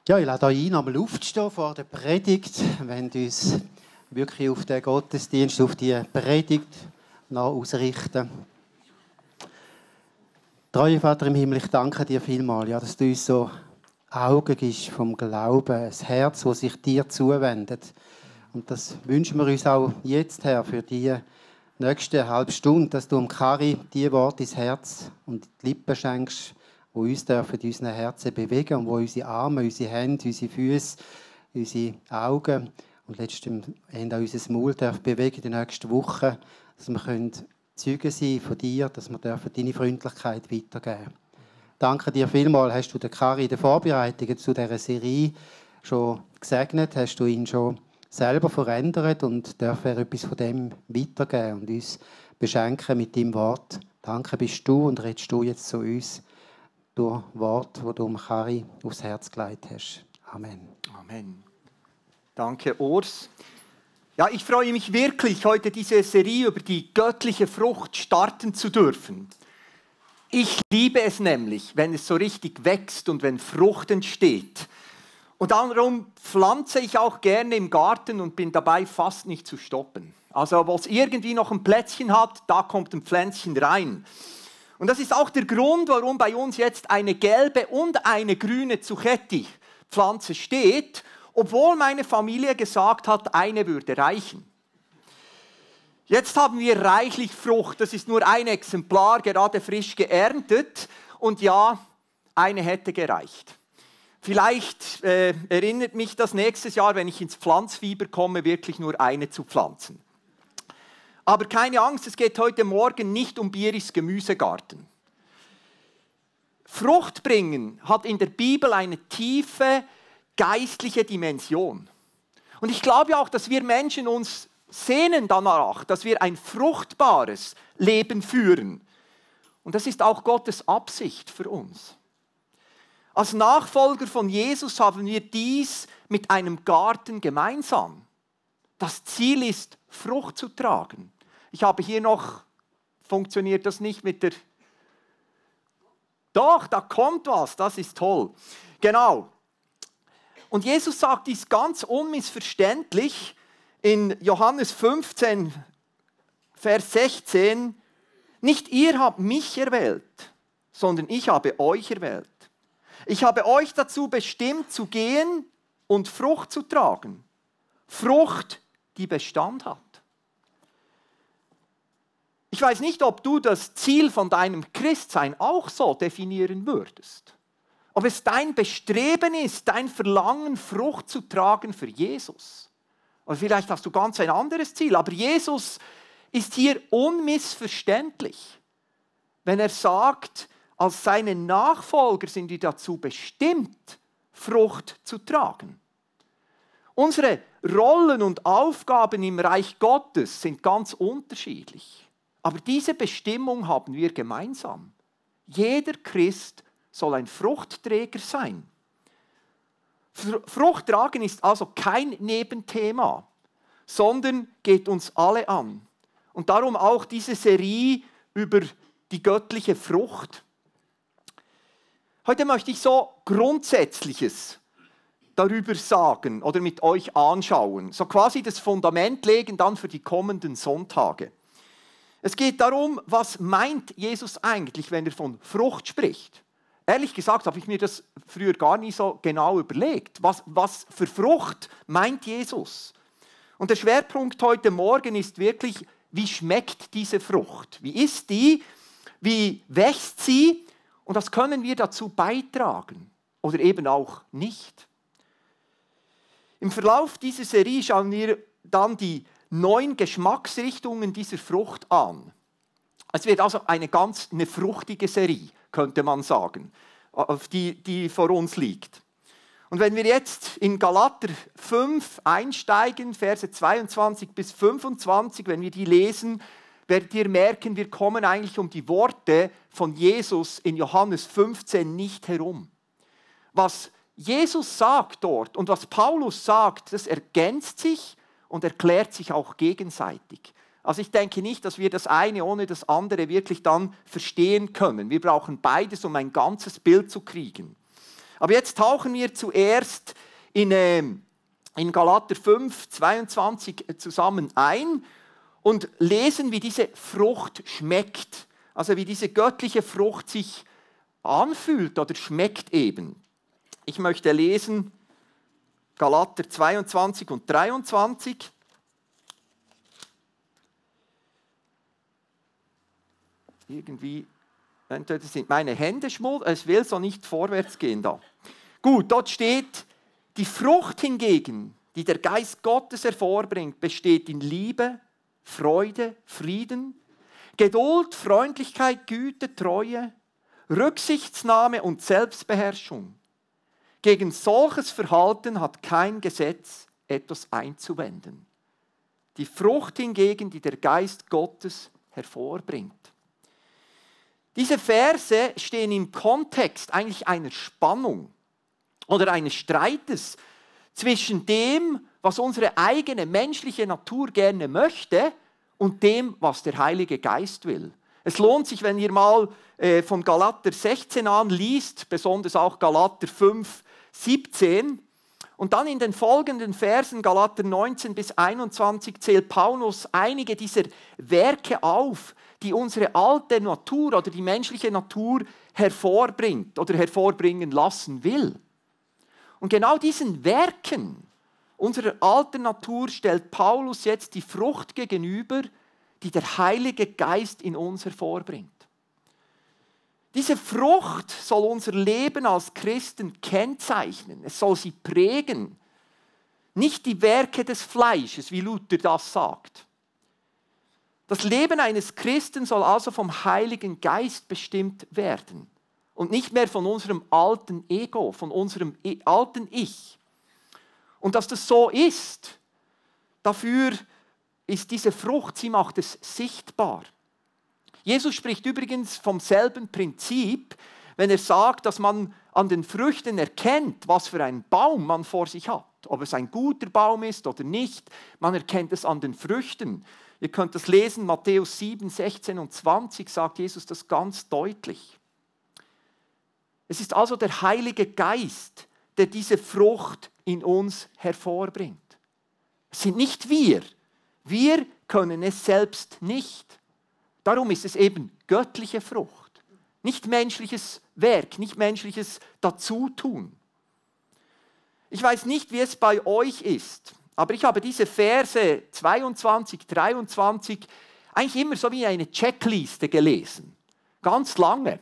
Ja, ich lade euch ein, einmal aufzustehen vor der Predigt, wenn wir uns wirklich auf den Gottesdienst, auf die Predigt ausrichten. Treuer Vater im Himmel, ich danke dir vielmals, ja, dass du uns so Augen gibst vom Glauben, ein Herz, das sich dir zuwendet. Und das wünschen wir uns auch jetzt, Herr, für die nächste halbe Stunde, dass du Kari die Worte ins Herz und die Lippen schenkst, die uns dürfen in unseren Herzen bewegen und wo unsere Arme, unsere Hände, unsere Füße, unsere Augen und letztendlich auch unser Maul dürfen bewegen in den nächsten Wochen, dass wir Zeugen sein von dir, dass wir deine Freundlichkeit weitergeben dürfen. Danke dir vielmals, hast du den Kari in der Vorbereitung zu dieser Serie schon gesegnet, hast du ihn schon selber verändert und darf er etwas von dem weitergeben und uns beschenken mit deinem Wort. Danke bist du und redest du jetzt zu uns durch Wort, das du Kari aufs Herz gelegt hast. Amen. Amen. Danke, Urs. Ja, ich freue mich wirklich, heute diese Serie über die göttliche Frucht starten zu dürfen. Ich liebe es nämlich, wenn es so richtig wächst und wenn Frucht entsteht. Und darum pflanze ich auch gerne im Garten und bin dabei fast nicht zu stoppen. Also, wo es irgendwie noch ein Plätzchen hat, da kommt ein Pflänzchen rein. Und das ist auch der Grund, warum bei uns jetzt eine gelbe und eine grüne Zucchetti-Pflanze steht, obwohl meine Familie gesagt hat, eine würde reichen. Jetzt haben wir reichlich Frucht, das ist nur ein Exemplar, gerade frisch geerntet. Und ja, eine hätte gereicht. Vielleicht erinnert mich das nächstes Jahr, wenn ich ins Pflanzfieber komme, wirklich nur eine zu pflanzen. Aber keine Angst, es geht heute Morgen nicht um Biris Gemüsegarten. Frucht bringen hat in der Bibel eine tiefe geistliche Dimension. Und ich glaube auch, dass wir Menschen uns sehnen danach, dass wir ein fruchtbares Leben führen. Und das ist auch Gottes Absicht für uns. Als Nachfolger von Jesus haben wir dies mit einem Garten gemeinsam. Das Ziel ist, Frucht zu tragen. Ich habe hier noch, funktioniert das nicht mit der... Doch, da kommt was, das ist toll. Genau. Und Jesus sagt dies ganz unmissverständlich in Johannes 15, Vers 16. Nicht ihr habt mich erwählt, sondern ich habe euch erwählt. Ich habe euch dazu bestimmt, zu gehen und Frucht zu tragen. Frucht, die Bestand hat. Ich weiß nicht, ob du das Ziel von deinem Christsein auch so definieren würdest. Ob es dein Bestreben ist, dein Verlangen, Frucht zu tragen für Jesus. Oder vielleicht hast du ganz ein anderes Ziel. Aber Jesus ist hier unmissverständlich, wenn er sagt, als seine Nachfolger sind wir dazu bestimmt, Frucht zu tragen. Unsere Rollen und Aufgaben im Reich Gottes sind ganz unterschiedlich. Aber diese Bestimmung haben wir gemeinsam. Jeder Christ soll ein Fruchtträger sein. Frucht tragen ist also kein Nebenthema, sondern geht uns alle an. Und darum auch diese Serie über die göttliche Frucht. Heute möchte ich so Grundsätzliches darüber sagen oder mit euch anschauen. So quasi das Fundament legen dann für die kommenden Sonntage. Es geht darum, was meint Jesus eigentlich, wenn er von Frucht spricht. Ehrlich gesagt habe ich mir das früher gar nicht so genau überlegt. Was für Frucht meint Jesus? Und der Schwerpunkt heute Morgen ist wirklich, wie schmeckt diese Frucht? Wie ist die? Wie wächst sie? Und was können wir dazu beitragen? Oder eben auch nicht? Im Verlauf dieser Serie schauen wir dann die 9 Geschmacksrichtungen dieser Frucht an. Es wird also eine fruchtige Serie, könnte man sagen, auf die vor uns liegt. Und wenn wir jetzt in Galater 5 einsteigen, Verse 22 bis 25, wenn wir die lesen, werdet ihr merken, wir kommen eigentlich um die Worte von Jesus in Johannes 15 nicht herum. Was Jesus sagt dort und was Paulus sagt, das ergänzt sich und erklärt sich auch gegenseitig. Also ich denke nicht, dass wir das eine ohne das andere wirklich dann verstehen können. Wir brauchen beides, um ein ganzes Bild zu kriegen. Aber jetzt tauchen wir zuerst in Galater 5, 22 zusammen ein und lesen, wie diese Frucht schmeckt. Also wie diese göttliche Frucht sich anfühlt oder schmeckt eben. Ich möchte lesen Galater 22 und 23. Irgendwie, entweder sind meine Hände schmutzig, es will so nicht vorwärts gehen da. Gut, dort steht, die Frucht hingegen, die der Geist Gottes hervorbringt, besteht in Liebe, Freude, Frieden, Geduld, Freundlichkeit, Güte, Treue, Rücksichtsnahme und Selbstbeherrschung. Gegen solches Verhalten hat kein Gesetz etwas einzuwenden. Die Frucht hingegen, die der Geist Gottes hervorbringt. Diese Verse stehen im Kontext eigentlich einer Spannung oder eines Streites zwischen dem, was unsere eigene menschliche Natur gerne möchte und dem, was der Heilige Geist will. Es lohnt sich, wenn ihr mal von Galater 16 an liest, besonders auch Galater 5, 17. Und dann in den folgenden Versen, Galater 19 bis 21, zählt Paulus einige dieser Werke auf, die unsere alte Natur oder die menschliche Natur hervorbringt oder hervorbringen lassen will. Und genau diesen Werken unserer alten Natur stellt Paulus jetzt die Frucht gegenüber, die der Heilige Geist in uns hervorbringt. Diese Frucht soll unser Leben als Christen kennzeichnen. Es soll sie prägen. Nicht die Werke des Fleisches, wie Luther das sagt. Das Leben eines Christen soll also vom Heiligen Geist bestimmt werden und nicht mehr von unserem alten Ego, von unserem alten Ich. Und dass das so ist, dafür ist diese Frucht, sie macht es sichtbar. Jesus spricht übrigens vom selben Prinzip, wenn er sagt, dass man an den Früchten erkennt, was für einen Baum man vor sich hat. Ob es ein guter Baum ist oder nicht, man erkennt es an den Früchten. Ihr könnt das lesen, Matthäus 7, 16 und 20 sagt Jesus das ganz deutlich. Es ist also der Heilige Geist, der diese Frucht in uns hervorbringt. Es sind nicht wir. Wir können es selbst nicht. Darum ist es eben göttliche Frucht. Nicht menschliches Werk, nicht menschliches Dazutun. Ich weiß nicht, wie es bei euch ist, aber ich habe diese Verse 22, 23 eigentlich immer so wie eine Checkliste gelesen. Ganz lange.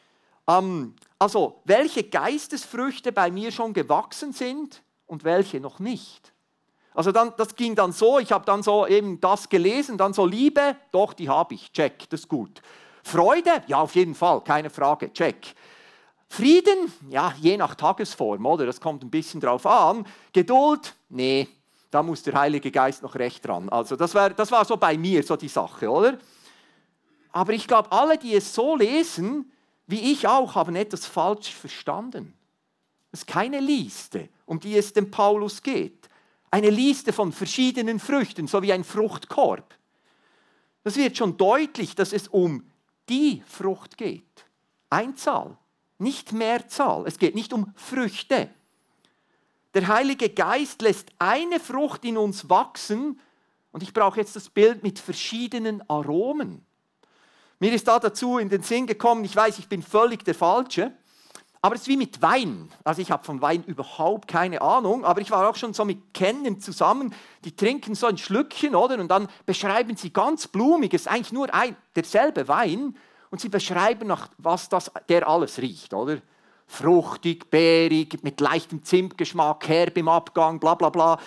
Also, welche Geistesfrüchte bei mir schon gewachsen sind und welche noch nicht. Also das ging dann so, ich habe dann so eben das gelesen, dann so Liebe, doch, die habe ich, check, das ist gut. Freude, ja, auf jeden Fall, keine Frage, check. Frieden, ja, je nach Tagesform, oder? Das kommt ein bisschen drauf an. Geduld, nee, da muss der Heilige Geist noch recht dran. Also das war so bei mir so die Sache, oder? Aber ich glaube, alle, die es so lesen, wie ich auch, haben etwas falsch verstanden. Das ist keine Liste, um die es dem Paulus geht. Eine Liste von verschiedenen Früchten, so wie ein Fruchtkorb. Das wird schon deutlich, dass es um die Frucht geht. Einzahl, nicht Mehrzahl. Es geht nicht um Früchte. Der Heilige Geist lässt eine Frucht in uns wachsen und ich brauche jetzt das Bild mit verschiedenen Aromen. Mir ist da dazu in den Sinn gekommen, ich weiß, ich bin völlig der Falsche, aber es ist wie mit Wein. Also ich habe von Wein überhaupt keine Ahnung, aber ich war auch schon so mit Kennern zusammen, die trinken so ein Schlückchen, oder? Und dann beschreiben sie ganz blumig, es ist eigentlich nur derselbe Wein, und sie beschreiben, nach was der alles riecht, oder? Fruchtig, beerig, mit leichtem Zimtgeschmack, herb im Abgang, bla bla bla.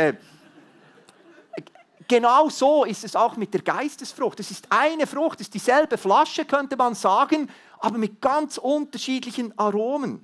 Genau so ist es auch mit der Geistesfrucht. Es ist eine Frucht, es ist dieselbe Flasche, könnte man sagen, aber mit ganz unterschiedlichen Aromen.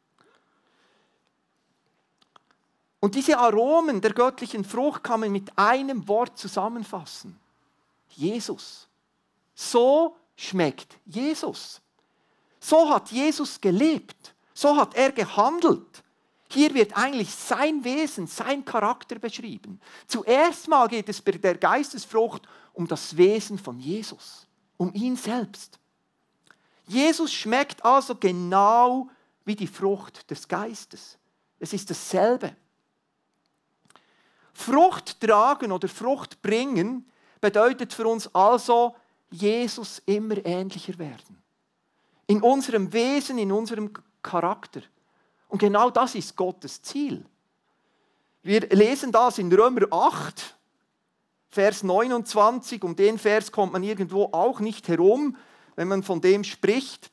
Und diese Aromen der göttlichen Frucht kann man mit einem Wort zusammenfassen. Jesus. So schmeckt Jesus. So hat Jesus gelebt. So hat er gehandelt. Hier wird eigentlich sein Wesen, sein Charakter beschrieben. Zuerst mal geht es bei der Geistesfrucht um das Wesen von Jesus, um ihn selbst. Jesus schmeckt also genau wie die Frucht des Geistes. Es ist dasselbe. Frucht tragen oder Frucht bringen bedeutet für uns also, Jesus immer ähnlicher werden. In unserem Wesen, in unserem Charakter. Und genau das ist Gottes Ziel. Wir lesen das in Römer 8, Vers 29. Um den Vers kommt man irgendwo auch nicht herum, wenn man von dem spricht.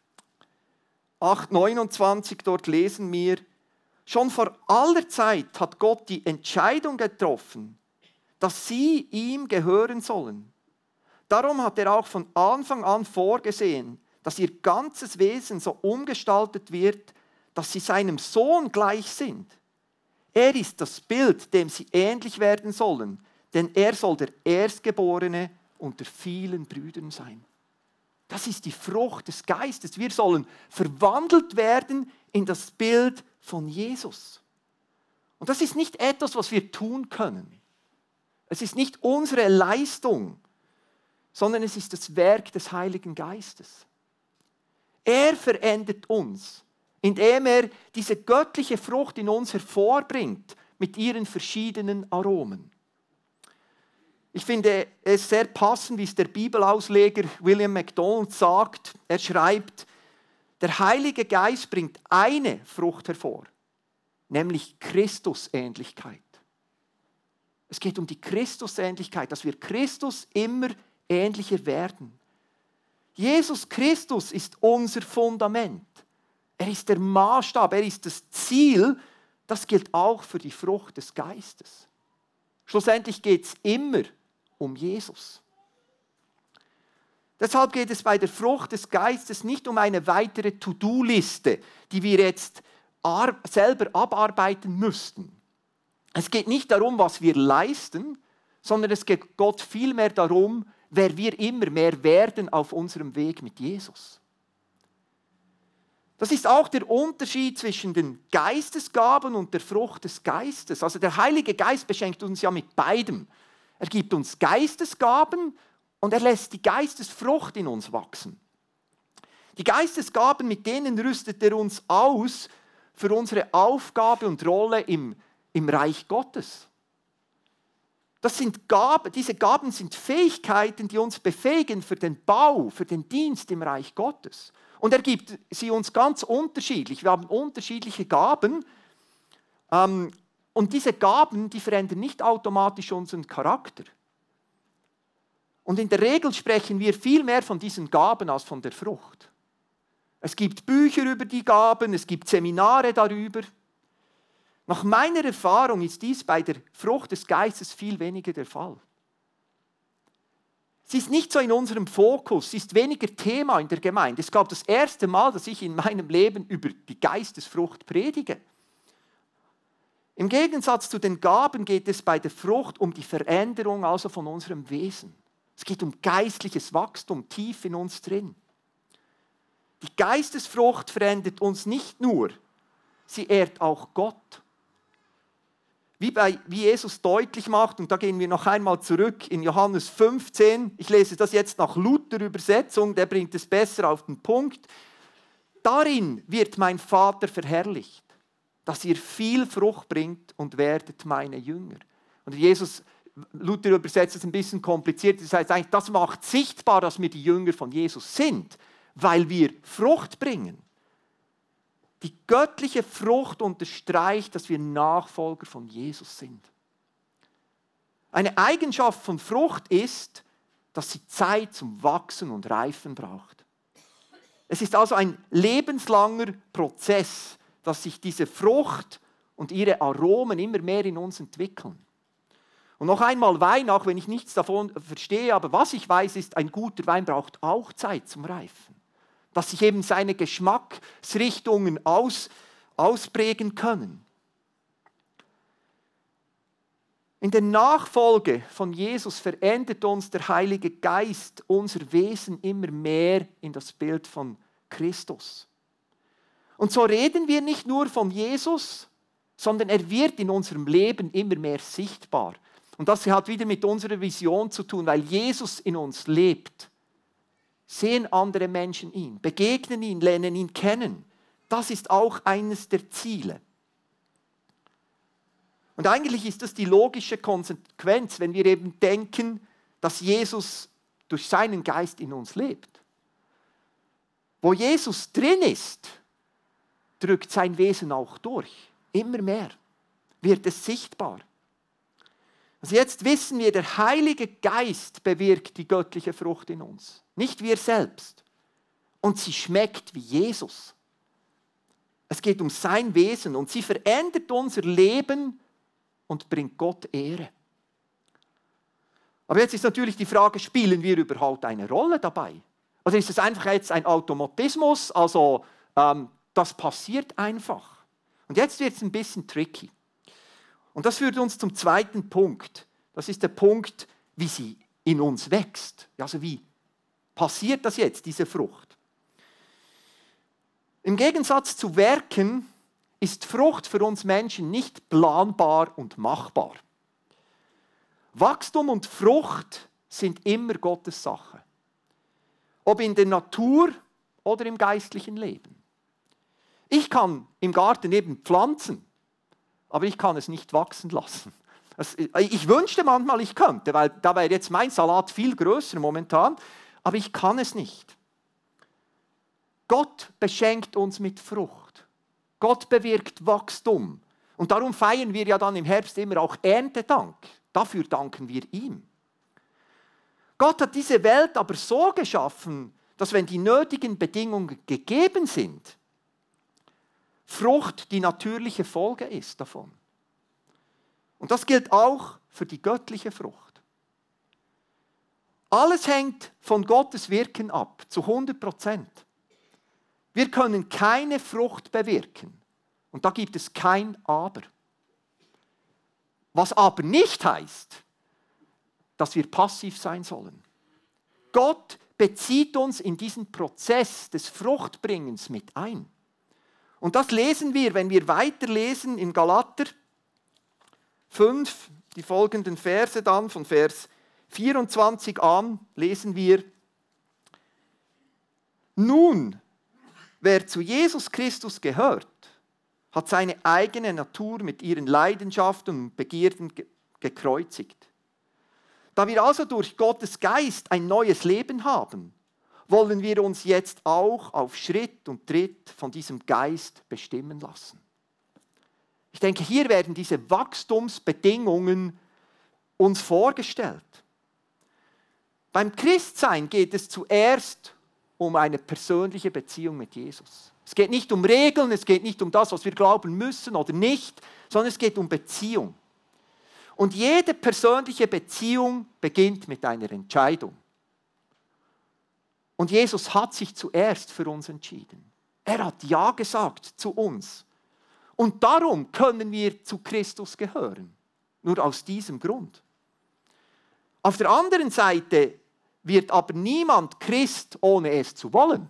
8, 29, dort lesen wir: Schon vor aller Zeit hat Gott die Entscheidung getroffen, dass sie ihm gehören sollen. Darum hat er auch von Anfang an vorgesehen, dass ihr ganzes Wesen so umgestaltet wird, dass sie seinem Sohn gleich sind. Er ist das Bild, dem sie ähnlich werden sollen, denn er soll der Erstgeborene unter vielen Brüdern sein. Das ist die Frucht des Geistes. Wir sollen verwandelt werden in das Bild von Jesus. Und das ist nicht etwas, was wir tun können. Es ist nicht unsere Leistung, sondern es ist das Werk des Heiligen Geistes. Er verändert uns, indem er diese göttliche Frucht in uns hervorbringt mit ihren verschiedenen Aromen. Ich finde es sehr passend, wie es der Bibelausleger William MacDonald sagt. Er schreibt: Der Heilige Geist bringt eine Frucht hervor, nämlich Christusähnlichkeit. Es geht um die Christusähnlichkeit, dass wir Christus immer ähnlicher werden. Jesus Christus ist unser Fundament. Er ist der Maßstab, er ist das Ziel. Das gilt auch für die Frucht des Geistes. Schlussendlich geht es immer um Jesus. Deshalb geht es bei der Frucht des Geistes nicht um eine weitere To-Do-Liste, die wir jetzt selber abarbeiten müssten. Es geht nicht darum, was wir leisten, sondern es geht Gott vielmehr darum, wer wir immer mehr werden auf unserem Weg mit Jesus. Das ist auch der Unterschied zwischen den Geistesgaben und der Frucht des Geistes. Also der Heilige Geist beschenkt uns ja mit beidem. Er gibt uns Geistesgaben und er lässt die Geistesfrucht in uns wachsen. Die Geistesgaben, mit denen rüstet er uns aus für unsere Aufgabe und Rolle im Reich Gottes. Diese Gaben sind Fähigkeiten, die uns befähigen für den Bau, für den Dienst im Reich Gottes. Und er gibt sie uns ganz unterschiedlich. Wir haben unterschiedliche Gaben. Und diese Gaben, die verändern nicht automatisch unseren Charakter. Und in der Regel sprechen wir viel mehr von diesen Gaben als von der Frucht. Es gibt Bücher über die Gaben, es gibt Seminare darüber. Nach meiner Erfahrung ist dies bei der Frucht des Geistes viel weniger der Fall. Sie ist nicht so in unserem Fokus, sie ist weniger Thema in der Gemeinde. Es gab das erste Mal, dass ich in meinem Leben über die Geistesfrucht predige. Im Gegensatz zu den Gaben geht es bei der Frucht um die Veränderung also von unserem Wesen. Es geht um geistliches Wachstum tief in uns drin. Die Geistesfrucht verändert uns nicht nur, sie ehrt auch Gott. Wie Jesus deutlich macht, und da gehen wir noch einmal zurück in Johannes 15, ich lese das jetzt nach Luther-Übersetzung, der bringt es besser auf den Punkt. Darin wird mein Vater verherrlicht, dass ihr viel Frucht bringt und werdet meine Jünger. Und Jesus, Luther übersetzt es ein bisschen kompliziert, das heißt eigentlich, das macht sichtbar, dass wir die Jünger von Jesus sind, weil wir Frucht bringen. Die göttliche Frucht unterstreicht, dass wir Nachfolger von Jesus sind. Eine Eigenschaft von Frucht ist, dass sie Zeit zum Wachsen und Reifen braucht. Es ist also ein lebenslanger Prozess, dass sich diese Frucht und ihre Aromen immer mehr in uns entwickeln. Und noch einmal Wein, auch wenn ich nichts davon verstehe, aber was ich weiß, ist, ein guter Wein braucht auch Zeit zum Reifen. Dass sich eben seine Geschmacksrichtungen ausprägen können. In der Nachfolge von Jesus verändert uns der Heilige Geist unser Wesen immer mehr in das Bild von Christus. Und so reden wir nicht nur von Jesus, sondern er wird in unserem Leben immer mehr sichtbar. Und das hat wieder mit unserer Vision zu tun, weil Jesus in uns lebt. Sehen andere Menschen ihn, begegnen ihn, lernen ihn kennen. Das ist auch eines der Ziele. Und eigentlich ist das die logische Konsequenz, wenn wir eben denken, dass Jesus durch seinen Geist in uns lebt. Wo Jesus drin ist, drückt sein Wesen auch durch. Immer mehr wird es sichtbar. Also jetzt wissen wir, der Heilige Geist bewirkt die göttliche Frucht in uns, nicht wir selbst. Und sie schmeckt wie Jesus. Es geht um sein Wesen und sie verändert unser Leben und bringt Gott Ehre. Aber jetzt ist natürlich die Frage, spielen wir überhaupt eine Rolle dabei? Oder ist es einfach jetzt ein Automatismus, also das passiert einfach. Und jetzt wird es ein bisschen tricky. Und das führt uns zum zweiten Punkt. Das ist der Punkt, wie sie in uns wächst. Also wie passiert das jetzt, diese Frucht? Im Gegensatz zu Werken ist Frucht für uns Menschen nicht planbar und machbar. Wachstum und Frucht sind immer Gottes Sache. Ob in der Natur oder im geistlichen Leben. Ich kann im Garten eben pflanzen, aber ich kann es nicht wachsen lassen. Ich wünschte manchmal, ich könnte, weil da wäre jetzt mein Salat viel größer momentan, aber ich kann es nicht. Gott beschenkt uns mit Frucht. Gott bewirkt Wachstum. Und darum feiern wir ja dann im Herbst immer auch Erntedank. Dafür danken wir ihm. Gott hat diese Welt aber so geschaffen, dass wenn die nötigen Bedingungen gegeben sind, Frucht die natürliche Folge ist davon. Und das gilt auch für die göttliche Frucht. Alles hängt von Gottes Wirken ab, zu 100%. Wir können keine Frucht bewirken. Und da gibt es kein Aber. Was aber nicht heißt, dass wir passiv sein sollen. Gott bezieht uns in diesen Prozess des Fruchtbringens mit ein. Und das lesen wir, wenn wir weiterlesen in Galater 5, die folgenden Verse dann, von Vers 24 an, lesen wir: Nun, wer zu Jesus Christus gehört, hat seine eigene Natur mit ihren Leidenschaften und Begierden gekreuzigt. Da wir also durch Gottes Geist ein neues Leben haben, wollen wir uns jetzt auch auf Schritt und Tritt von diesem Geist bestimmen lassen. Ich denke, hier werden diese Wachstumsbedingungen uns vorgestellt. Beim Christsein geht es zuerst um eine persönliche Beziehung mit Jesus. Es geht nicht um Regeln, es geht nicht um das, was wir glauben müssen oder nicht, sondern es geht um Beziehung. Und jede persönliche Beziehung beginnt mit einer Entscheidung. Und Jesus hat sich zuerst für uns entschieden. Er hat Ja gesagt zu uns. Und darum können wir zu Christus gehören. Nur aus diesem Grund. Auf der anderen Seite wird aber niemand Christ, ohne es zu wollen.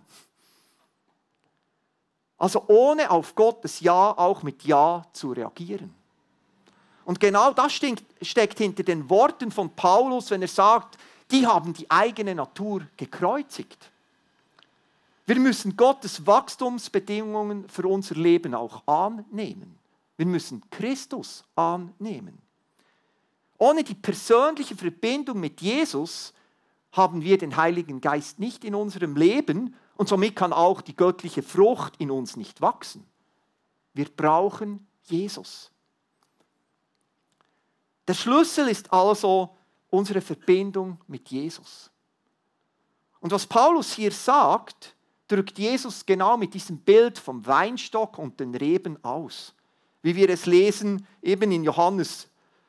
Also ohne auf Gottes Ja auch mit Ja zu reagieren. Und genau das steckt hinter den Worten von Paulus, wenn er sagt, die haben die eigene Natur gekreuzigt. Wir müssen Gottes Wachstumsbedingungen für unser Leben auch annehmen. Wir müssen Christus annehmen. Ohne die persönliche Verbindung mit Jesus haben wir den Heiligen Geist nicht in unserem Leben und somit kann auch die göttliche Frucht in uns nicht wachsen. Wir brauchen Jesus. Der Schlüssel ist also unsere Verbindung mit Jesus. Und was Paulus hier sagt, drückt Jesus genau mit diesem Bild vom Weinstock und den Reben aus. Wie wir es lesen, eben in Johannes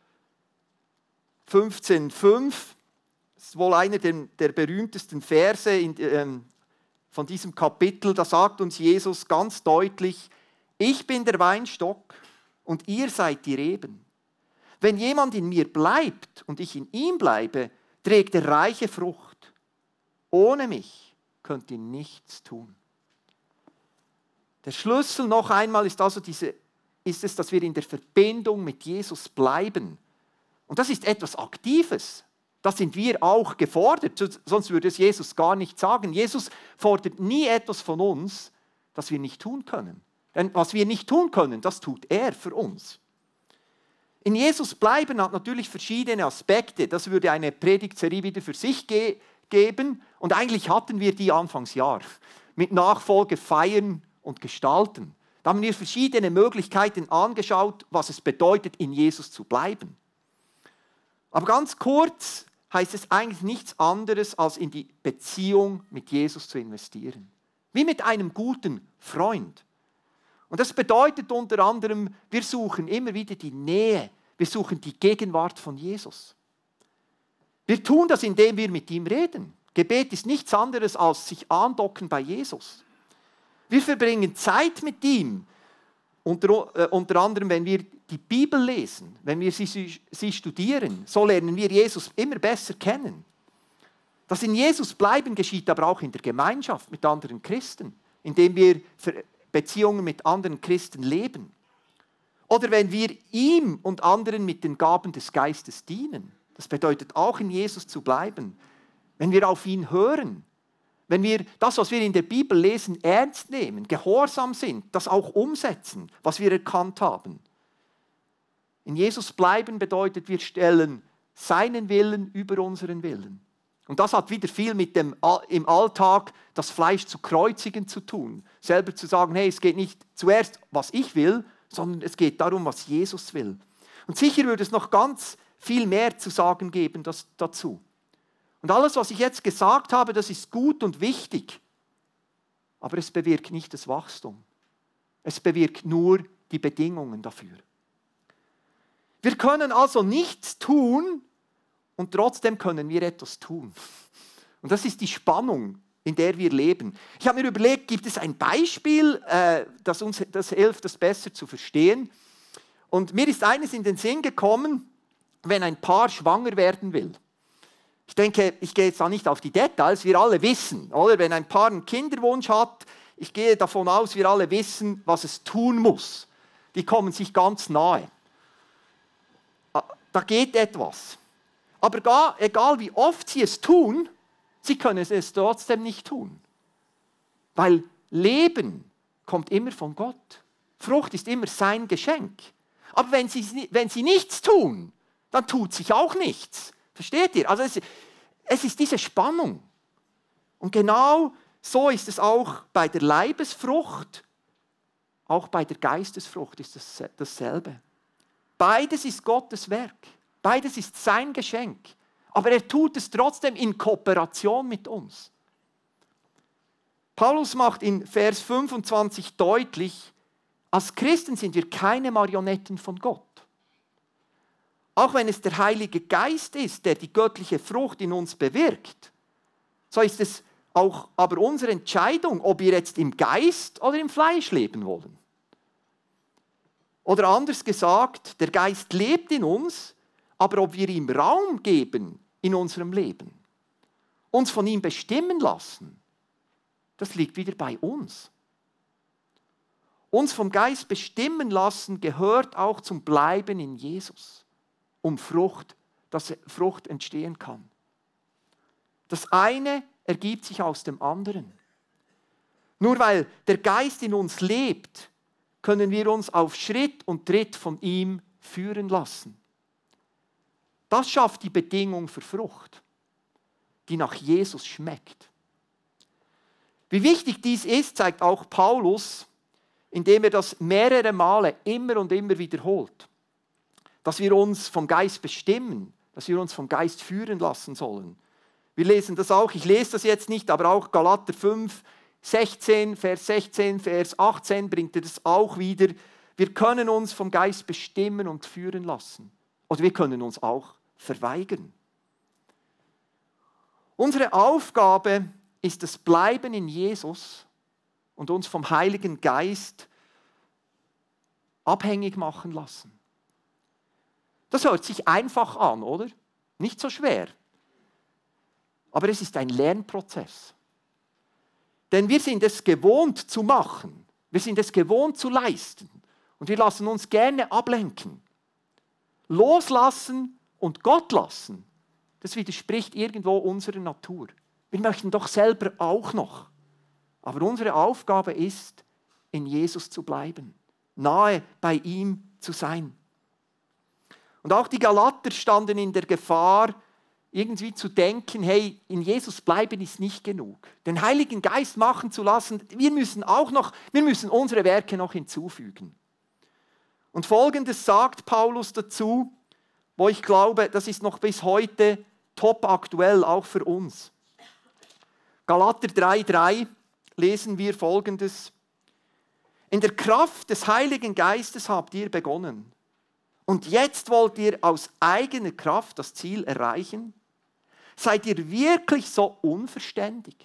15,5. Das ist wohl einer der berühmtesten Verse von diesem Kapitel. Da sagt uns Jesus ganz deutlich: Ich bin der Weinstock und ihr seid die Reben. Wenn jemand in mir bleibt und ich in ihm bleibe, trägt er reiche Frucht. Ohne mich könnt ihr nichts tun. Der Schlüssel noch einmal ist also dass wir in der Verbindung mit Jesus bleiben. Und das ist etwas Aktives. Da sind wir auch gefordert, sonst würde es Jesus gar nicht sagen. Jesus fordert nie etwas von uns, das wir nicht tun können. Denn was wir nicht tun können, das tut er für uns. In Jesus bleiben hat natürlich verschiedene Aspekte. Das würde eine Predigtserie wieder für sich geben. Und eigentlich hatten wir die Anfangsjahr mit Nachfolge feiern und gestalten. Da haben wir verschiedene Möglichkeiten angeschaut, was es bedeutet, in Jesus zu bleiben. Aber ganz kurz heißt es eigentlich nichts anderes, als in die Beziehung mit Jesus zu investieren. Wie mit einem guten Freund. Und das bedeutet unter anderem, wir suchen immer wieder die Nähe, wir suchen die Gegenwart von Jesus. Wir tun das, indem wir mit ihm reden. Gebet ist nichts anderes als sich andocken bei Jesus. Wir verbringen Zeit mit ihm, unter anderem, wenn wir die Bibel lesen, wenn wir sie studieren. So lernen wir Jesus immer besser kennen. Das in Jesus bleiben geschieht aber auch in der Gemeinschaft mit anderen Christen, indem wir Beziehungen mit anderen Christen leben. Oder wenn wir ihm und anderen mit den Gaben des Geistes dienen. Das bedeutet auch in Jesus zu bleiben. Wenn wir auf ihn hören, wenn wir das, was wir in der Bibel lesen, ernst nehmen, gehorsam sind, das auch umsetzen, was wir erkannt haben. In Jesus bleiben bedeutet, wir stellen seinen Willen über unseren Willen. Und das hat wieder viel mit dem im Alltag das Fleisch zu kreuzigen zu tun. Selber zu sagen, hey, es geht nicht zuerst, was ich will, sondern es geht darum, was Jesus will. Und sicher würde es noch ganz viel mehr zu sagen geben dazu. Und alles, was ich jetzt gesagt habe, das ist gut und wichtig. Aber es bewirkt nicht das Wachstum. Es bewirkt nur die Bedingungen dafür. Wir können also nichts tun und trotzdem können wir etwas tun. Und das ist die Spannung, in der wir leben. Ich habe mir überlegt, gibt es ein Beispiel, das uns das hilft, das besser zu verstehen. Und mir ist eines in den Sinn gekommen, wenn ein Paar schwanger werden will. Ich denke, ich gehe jetzt da nicht auf die Details, wir alle wissen, oder? Wenn ein Paar einen Kinderwunsch hat, ich gehe davon aus, wir alle wissen, was es tun muss. Die kommen sich ganz nahe. Da geht etwas. Aber egal wie oft sie es tun, sie können es trotzdem nicht tun. Weil Leben kommt immer von Gott. Frucht ist immer sein Geschenk. Aber wenn sie nichts tun, dann tut sich auch nichts. Versteht ihr? Also es ist diese Spannung. Und genau so ist es auch bei der Leibesfrucht, auch bei der Geistesfrucht ist es dasselbe. Beides ist Gottes Werk. Beides ist sein Geschenk. Aber er tut es trotzdem in Kooperation mit uns. Paulus macht in Vers 25 deutlich, als Christen sind wir keine Marionetten von Gott. Auch wenn es der Heilige Geist ist, der die göttliche Frucht in uns bewirkt, so ist es auch aber unsere Entscheidung, ob wir jetzt im Geist oder im Fleisch leben wollen. Oder anders gesagt, der Geist lebt in uns, aber ob wir ihm Raum geben in unserem Leben, uns von ihm bestimmen lassen, das liegt wieder bei uns. Uns vom Geist bestimmen lassen gehört auch zum Bleiben in Jesus. Dass Frucht entstehen kann. Das eine ergibt sich aus dem anderen. Nur weil der Geist in uns lebt, können wir uns auf Schritt und Tritt von ihm führen lassen. Das schafft die Bedingung für Frucht, die nach Jesus schmeckt. Wie wichtig dies ist, zeigt auch Paulus, indem er das mehrere Male immer und immer wiederholt. Dass wir uns vom Geist bestimmen, dass wir uns vom Geist führen lassen sollen. Wir lesen das auch, ich lese das jetzt nicht, aber auch Galater 5, 16, Vers 16, Vers 18 bringt er das auch wieder. Wir können uns vom Geist bestimmen und führen lassen. Oder wir können uns auch verweigern. Unsere Aufgabe ist das Bleiben in Jesus und uns vom Heiligen Geist abhängig machen lassen. Das hört sich einfach an, oder? Nicht so schwer. Aber es ist ein Lernprozess. Denn wir sind es gewohnt zu machen. Wir sind es gewohnt zu leisten. Und wir lassen uns gerne ablenken. Loslassen und Gott lassen, das widerspricht irgendwo unserer Natur. Wir möchten doch selber auch noch. Aber unsere Aufgabe ist, in Jesus zu bleiben, nahe bei ihm zu sein. Und auch die Galater standen in der Gefahr, irgendwie zu denken, hey, in Jesus bleiben ist nicht genug. Den Heiligen Geist machen zu lassen, wir müssen unsere Werke noch hinzufügen. Und Folgendes sagt Paulus dazu, wo ich glaube, das ist noch bis heute top aktuell, auch für uns. Galater 3,3 lesen wir Folgendes. In der Kraft des Heiligen Geistes habt ihr begonnen. Und jetzt wollt ihr aus eigener Kraft das Ziel erreichen? Seid ihr wirklich so unverständig?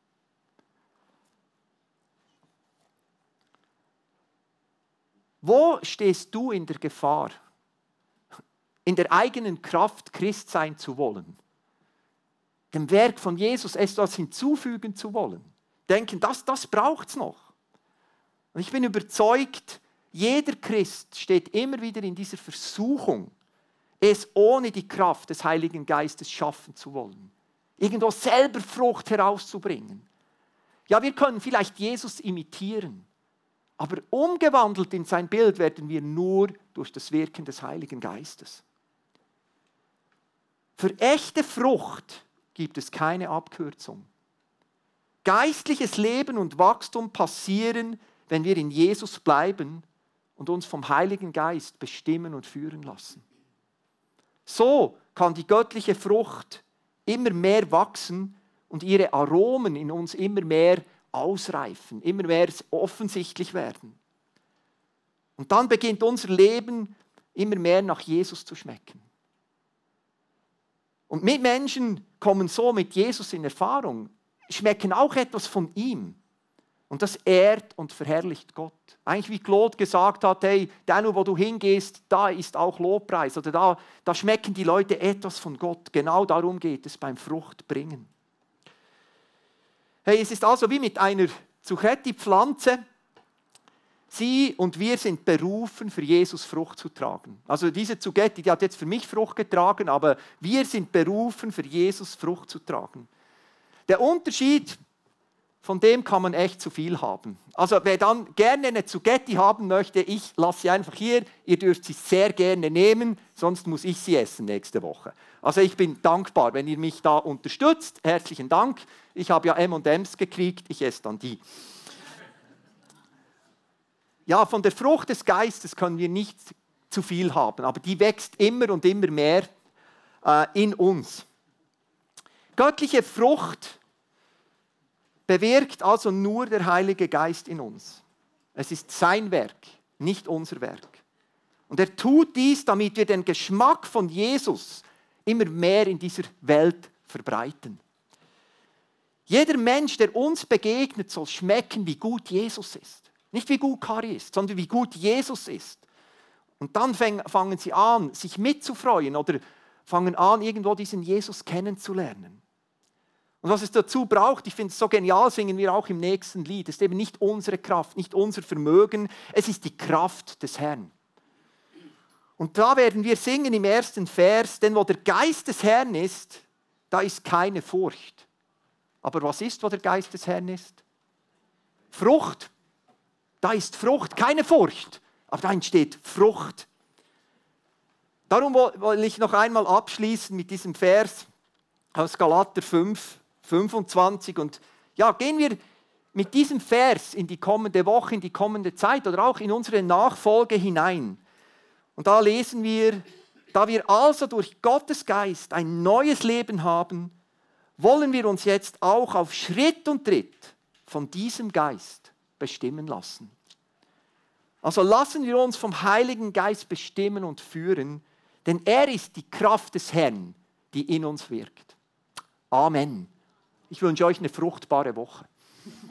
Wo stehst du in der Gefahr, in der eigenen Kraft Christ sein zu wollen? Dem Werk von Jesus etwas hinzufügen zu wollen? Denken, das braucht es noch. Und ich bin überzeugt, jeder Christ steht immer wieder in dieser Versuchung, es ohne die Kraft des Heiligen Geistes schaffen zu wollen. Irgendwo selber Frucht herauszubringen. Ja, wir können vielleicht Jesus imitieren, aber umgewandelt in sein Bild werden wir nur durch das Wirken des Heiligen Geistes. Für echte Frucht gibt es keine Abkürzung. Geistliches Leben und Wachstum passieren, wenn wir in Jesus bleiben und uns vom Heiligen Geist bestimmen und führen lassen. So kann die göttliche Frucht immer mehr wachsen und ihre Aromen in uns immer mehr ausreifen, immer mehr offensichtlich werden. Und dann beginnt unser Leben immer mehr nach Jesus zu schmecken. Und Mitmenschen kommen so mit Jesus in Erfahrung, schmecken auch etwas von ihm. Und das ehrt und verherrlicht Gott. Eigentlich wie Claude gesagt hat, hey, da wo du hingehst, da ist auch Lobpreis. Oder da schmecken die Leute etwas von Gott. Genau darum geht es beim Fruchtbringen. Hey, es ist also wie mit einer Zucchetti-Pflanze. Sie und wir sind berufen, für Jesus Frucht zu tragen. Also diese Zucchetti, die hat jetzt für mich Frucht getragen, aber wir sind berufen, für Jesus Frucht zu tragen. Der Unterschied, von dem kann man echt zu viel haben. Also wer dann gerne eine Zucchetti haben möchte, ich lasse sie einfach hier. Ihr dürft sie sehr gerne nehmen, sonst muss ich sie essen nächste Woche. Also ich bin dankbar, wenn ihr mich da unterstützt. Herzlichen Dank. Ich habe ja M&M's gekriegt, ich esse dann die. Ja, von der Frucht des Geistes können wir nicht zu viel haben, aber die wächst immer und immer mehr in uns. Göttliche Frucht bewirkt also nur der Heilige Geist in uns. Es ist sein Werk, nicht unser Werk. Und er tut dies, damit wir den Geschmack von Jesus immer mehr in dieser Welt verbreiten. Jeder Mensch, der uns begegnet, soll schmecken, wie gut Jesus ist. Nicht wie gut Kari ist, sondern wie gut Jesus ist. Und dann fangen sie an, sich mitzufreuen oder fangen an, irgendwo diesen Jesus kennenzulernen. Und was es dazu braucht, ich finde es so genial, singen wir auch im nächsten Lied, es ist eben nicht unsere Kraft, nicht unser Vermögen, es ist die Kraft des Herrn. Und da werden wir singen im ersten Vers, denn wo der Geist des Herrn ist, da ist keine Furcht. Aber was ist, wo der Geist des Herrn ist? Frucht. Da ist Frucht, keine Furcht, aber da entsteht Frucht. Darum will ich noch einmal abschließen mit diesem Vers aus Galater 5, 25. Und ja, gehen wir mit diesem Vers in die kommende Woche, in die kommende Zeit oder auch in unsere Nachfolge hinein. Und da lesen wir, da wir also durch Gottes Geist ein neues Leben haben, wollen wir uns jetzt auch auf Schritt und Tritt von diesem Geist bestimmen lassen. Also lassen wir uns vom Heiligen Geist bestimmen und führen, denn er ist die Kraft des Herrn, die in uns wirkt. Amen. Ich wünsche euch eine fruchtbare Woche.